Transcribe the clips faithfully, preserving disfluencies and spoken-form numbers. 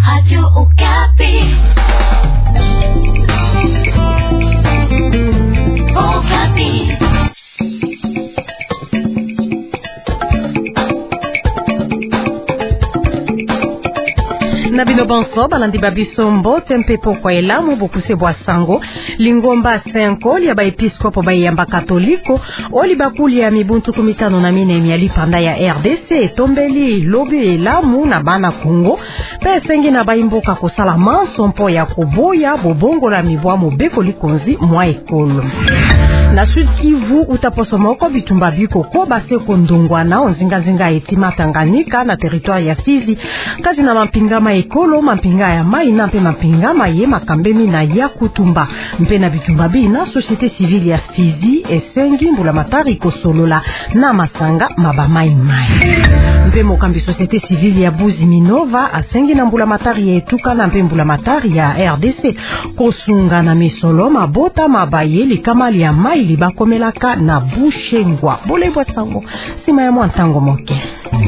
Radio Okapi. Okapi. Na bino banso balandi babisombo tempe pokwa elamu bokuse bwa sango lingomba cinco lia ba episkopo ba yamba katoliko oli bakuli ya mibuntu kumitano na mine mi alipanda ya R D C tombeli lobi elamu na bana Kongo pe sengi na baimboka kosala manso mpo ya koboya bobongo la mibwa mobeko likonzi mwa ekolo. Na Sud Kivu utaposomoko bitumba biko ko base kondongwana onzinga zinga etima Tanganyika na territoire ya Fizi kazi na mampingama ekolo mampinga ya mai na mpe mampingama ye makambemi na ya kutumba mpe na bitumba bina société civile ya Fizi esengi mbula matari kosolola na masanga mabamai mai mpe mokambi société civile ya Buzi Minova asengi na mbula matari ya etuka na mpe mbula matari ya R D C kosunga na misolo mabota mabaye likamali ya mai libakomelaka na bushengwa bolebwa sango sima ya mwantango moke.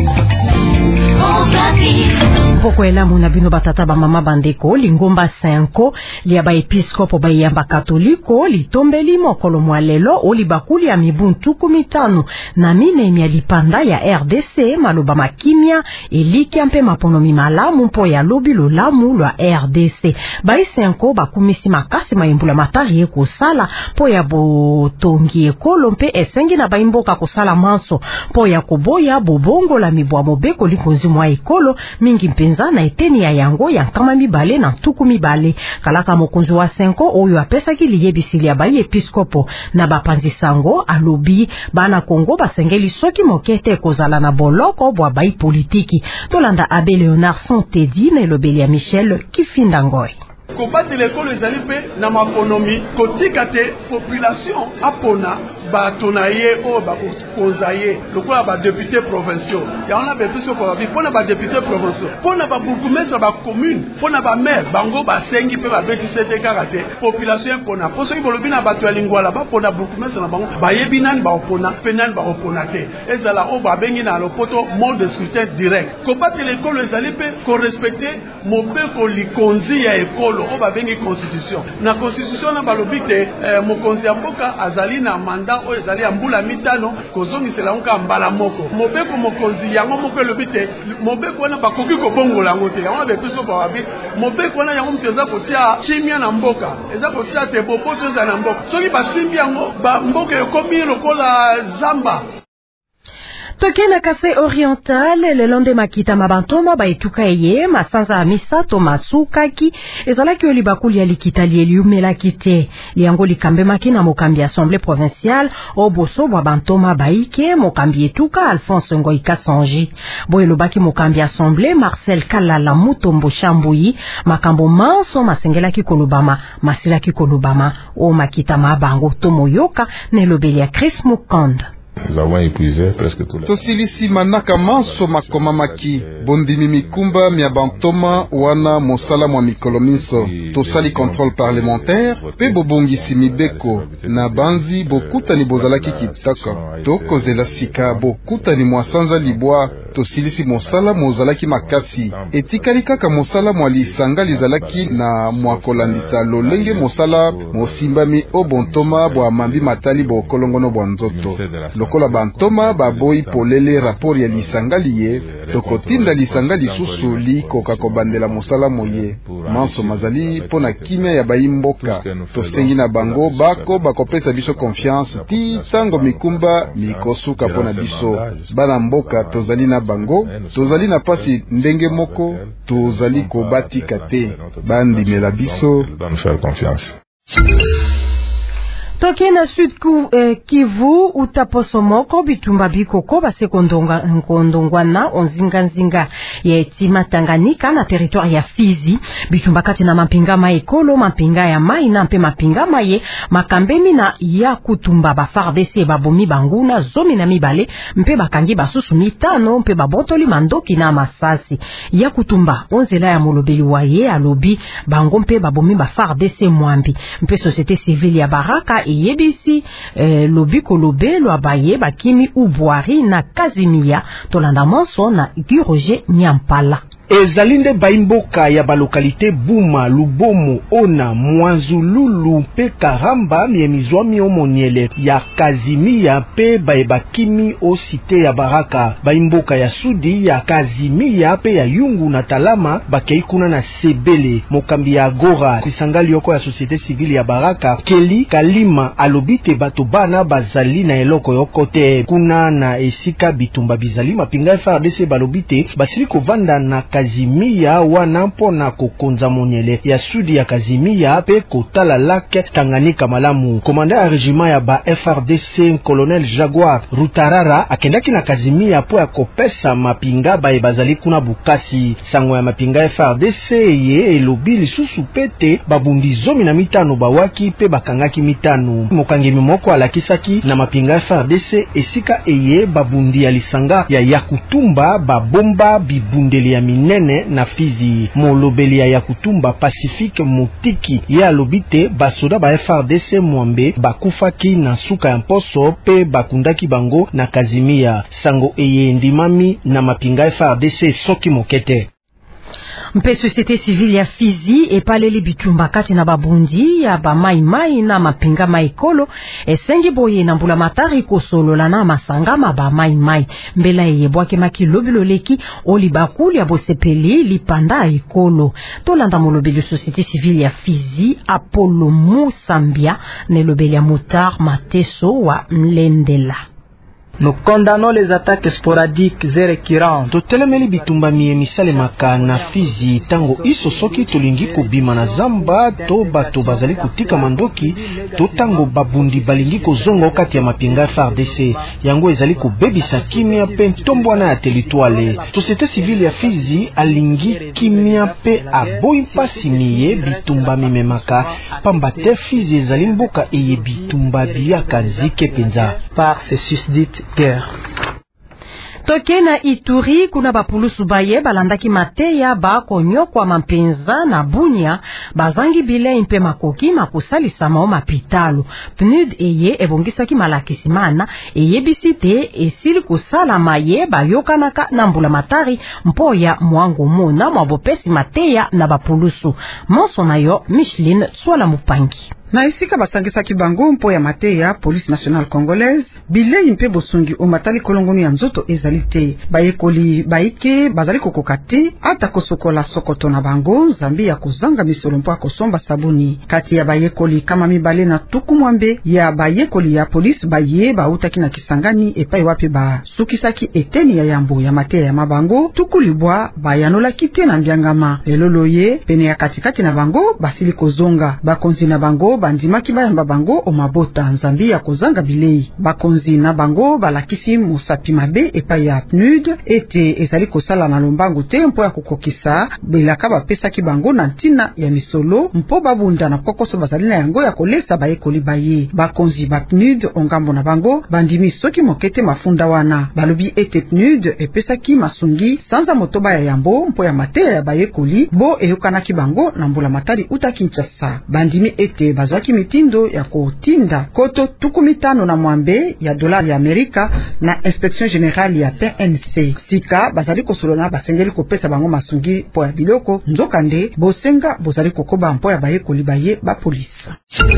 Poko elamu na bino batata ba mama bandeko lingomba cinco lia ba episkopo ba yamba katoliko litombeli mokolo mwalelo oli bakuli ya mibuntu kumitano na mine mi alipanda ya R D C maloba makimia eliki mpe maponomi malamu mpo ya lobi lolamu lwa R D C ba cinco bakumisi makasi maimbula matari eko sala po ya botongi ekolo mpe esengi na baimboka kosala manso po ya koboya bobongo la mibwa mobeko likonzi mwa ekolo mingi mpenza na eteni ya yango ya nkama mibale na tuku mibale kalaka mokonzi wa cinco oyo apesaki liyebisili ya bayi episkopo na bapanzi sango alobi bana Kongo basengeli soki mokete kozala na boloko bwa bayi politiki tolanda Abe Leonard Sontedi na elobeli ya Michel Kifindangoy. Kobate l'école ezali pe na makonomi kotika te population apona batonaye o ba konzaye lokola ba député provinciaux ya on a besoin ko ba pona ba député provinciaux pona ba bourgmestre ba commune pona ba maire bango ba sengi pe ba betisete karate population pona poso ibolobi na bato ya lingwala ba pona bourgmestre na bango ba yebi nani ba opona pe nani ba opona te ezala o ba bengi na lopoto mode de scrutin direct kobate l'école ezali pe ko respecter mobeko likonzi ya ekolo o ba bengi constitution na constitution na balobi te eh, mokonzi ya mboka azali na mandat o ezali ya mbula mitano kozongisela nka mbala moko mobeko mokonzi yango moko elobi te mobeko wana bakoki kobongola yango te yango bepisko bawabi mobeko wana yango mtu eza kotia kimia na mboka eza kotia te bopoto eza na mboka soki basimbi yango ba mboka ekomi lokola zamba. Tokena Kasai Oriental le londe makita mabantoma ba etuka eye masanza misato masukaki ezalaki oli bakuli ya likita liumela kite liango likambe makina mokambi assemblée provinciale oboso bwa bantoma baike mokambi etuka Alphonse Ngoika Sanji boyelo baki mokambi assemblée Marcel Kalala Mutombo Chambui makambo manso masengelaki kolobama masilaki kolobama o makita mabango tomoyoka nelobeli ya Chris Mukonda. Nous avons épuisé presque tout. Tosilisi manaka manso makoma maki bondimi mikumba mia bantoma wana mosala mwa mikolo minso tosali contrôle parlementaire pe bobongisi mibeko na banzi bokutani bozalaki kitaka tokozela sika bokutani mwasanza libwa tosilisi mosala mozalaki makasi etikali kaka mosala mwa lisanga lizalaki na mwakolandisa lolenge mosala mosimbami obontoma bwa mambi matali bokolongono bwa nzoto lokola bantoma baboyi polele rapport ya lisanga liye tokotinda lisanga lisusu likoka kobandela mosala moye manso mazali pona kimia ya bayimboka tosengi na bango bako bakopesa biso confiance ti tango mikumba mikosuka pona biso bana mboka tozali na bango tozali na pasi ndenge moko tozali kobatika te bandimela biso Toke na Sud Kivu utaposomoko bitumba bikoko base kondonga nkondongwana onzinga nzinga ya etima Tanganyika na territoire ya Fizi bitumba kati na mapinga ma ekolo mapinga ya mai na mpe mapinga maye makambemi na ya kutumba ba F A R D C babomi banguna zomi na mibale mpe bakangi basusu mitano mpe babotoli mandoki na masasi ya kutumba onzela ya molobeli waye alobi bango mpe babomi ba F A R D C mwambi mpe société civile ya Baraka eyebisi eh, lobi kolobe lwa baye bakimi ubwari na Kazimia tolanda monso na Guy Roger Nyampala. ezalinde baimboka ya balokalite Buma, Lubomo, Ona, Mwanzululu pe Karamba miemizwami omoniele ya Kazimia pe baebakimi o site ya Baraka. Baimboka ya Sudi ya Kazimia pe ya Yungu na Talama bakeikuna na Sebele. Mokambi ya Agora lisangali yoko ya societe civile ya Baraka Keli Kalima alobite bato bana bazali na eloko yoko te. Kuna na esika bitumba bizali mapinga F R D C balobite basili kovanda na Kazimia wana mpona kokonza moniele ya Sudi ya Kazimia pe kotala lake Tanganyika malamu. Komanda ya rejima ya ba F R D C Colonel Jaguar Rutarara akendaki na Kazimia po ya kopesa mapinga bae bazali kuna Bukasi. Sango ya mapinga F R D C ye elobi lisusu pete babundi zomi na mitano bawaki pe bakangaki mitano. Mokangemi moko alakisaki na mapinga F R D C esika eye babundi ya lisanga ya Yakutumba babomba bibundeli ya minene na Fizi. Molobeli ya Yakutumba Pacifique Mutiki ye alobite basoda ba F R D C Mwambe bakufaki na suka ya mposo pe bakundaki bango na Kazimia. Sango eye ndimami na mapinga F R D C soki mokete. Mpe societe civile ya Fizi epaleli bitumba kati na babundi ya ba mai mai na mapinga maikolo esengi boye na mbula matari kosolola na masanga ma ba mai mai mbela yebwake makilobilo leki oli bakuli ya bosepeli lipanda ikolo. Tolanda molobeli societe civile ya Fizi Apollo Musambia ne lobeli ya Motar Mateso wa Mlendela. Nous condamnons les attaques sporadiques et récurrentes. Totelemeli bitumba mie misale maka na Fizi tango iso soki tolingi kobima na zamba to bato bazali kutika mandoki to tango babundi balingi kozonga kati ya mapinga F R D C yango ezali kobebisa kimia pe ntombwana ya territoire. Société civile ya Fizi alingi kimia pe aboyi mpasi miye bitumba mimemaka pamba te Fizi ezali mboka eye bitumba biyaka nzike penza par ces susdites guerre. Toke na Ituri kuna bapulusu baye balandaki mateya ba konyo kwa mampenza na Bunia bazangi bile impe makoki makusalisa mao mapitalo. P N U D eye ebongisaki malakisimana eye bisite esili kusala maye bayokanaka na mbula matari mpoya mwangu mona mwabopesi mateya na bapulusu. Monso na yo Micheline Swala Mupangi. Na isika basangisaki bango mpo ya mateya police nationale congolaise bilei mpe bosungi omatali kolongonu ya nzoto ezali te. Bayekoli baike bazali kokoka te ata kosokola sokoto na bango zambi ya kozanga misolo mpo akosomba sabuni. Kati ya bayekoli kama mibale na tuku mwambe ya bayekoli ya police baye bautaki na Kisangani epai wapi ba sukisaki eteni ya yambo ya mateya ya mabango tuku libwa bayanola kite na mbiangama leloloye pene ya katikati na bango basili kozonga bakonzi na bango bandimaki bayamba bango o mabota nzambi ya kozanga bilei. Bakonzi na bango balakisi musapi mabe epai ya P N U D ete ezali kosala na lombangu te mpo ya kokokisa belaka bapesaki bango na ntina ya misolo mpo babunda na kokoso bazali na yango ya kolesa bayekoli baye. Bakonzi ba P N U D ongambo na bango bandimi soki mokete mafunda wana balobi ete P N U D epesaki masungi sanza motoba ya yambo mpo ya mateya ya bayekoli bo eyokanaki bango na mbula matari uta Kinshasa. Bandimi ete bazwaki mitindo ya kotinda koto tuku mitano na mwambe ya dolari ya Amerika na inspection générale ya P N C. Sika bazali kosolona basengeli kopesa bango masungi po ya biloko nzokande bosenga bozali kokoba mpo ya bayekoli baye ba police.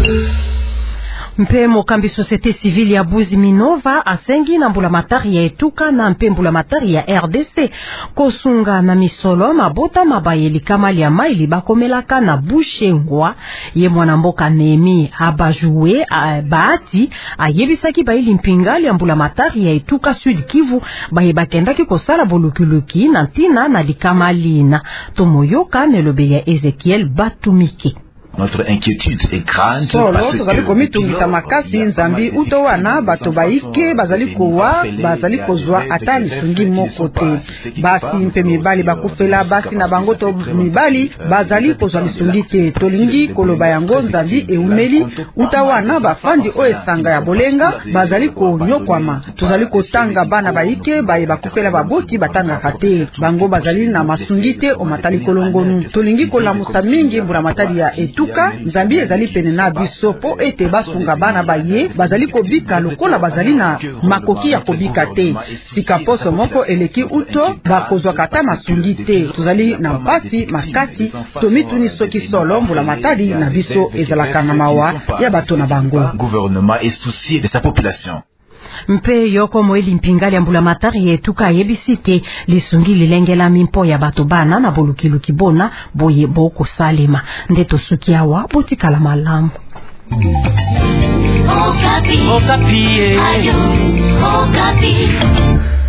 Mpe mokambi societe civile ya Buzi Minova asengi na mbula matari ya etuka na mpe mbula matari ya R D C kosunga na misolo mabota mabayeli kama lia maili bakomelaka na bushengwa ye mwana mboka Nemi abajue baati ayebisaki baili mpingali ya mbula matari ya etuka Sud Kivu baye bakendaki kosala bolukuluki na ntina na likamalina tomoyoka nelobe ya Ezekiel Batumike. Notre inquiétude est grande so, parce que bazali komitungisa makasi nzambi uto wana bato baike bazali kowa bazali kozwa ata lisungi moko te. Basi mpe mibali bakufela basi na bango to mibali bazali kozwa lisungi te. Tolingi koloba yango nzambi eumeli uta wana bafandi o esanga ya bolenga bazali konyokwama. Tozali kotanga bana baike baye bakufela baboti batanga kate bango bazali na masungi te o matali kolongonu. Tolingi kolamusa mingi mbula matali ya etu etuka nzambi ezali pene na biso po ete basunga bana baye bazali kobika lokola bazali na makoki ya kobika te. Sika poso moko eleki uto bakozwa kata masungi te. Tozali na mpasi makasi tomituni soki solo mbula matadi na biso ezalaka na mawa ya bato na bango. Gouvernement est soucié de sa population. Mpe yoko moeli mpingali ambula matari yetuka yebisite lisungi lilengela mimpo ya bato bana na bolukiluki bona boye boko salema ndeto suki awa botikala malamu. Okapi. Okapi. Ayo, Okapi.